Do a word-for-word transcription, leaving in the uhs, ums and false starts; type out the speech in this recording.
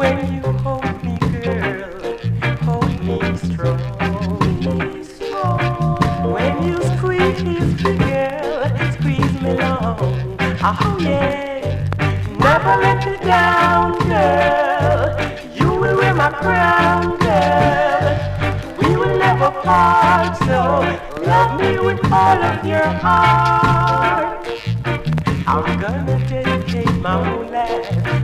When you hold me, girl, hold me strong. When you squeeze me, girl, squeeze me long. Oh yeah, never let me down, girl. You will wear my crown, girl. We will never part, so love me with all of your heart. I'm gonna dedicate my whole life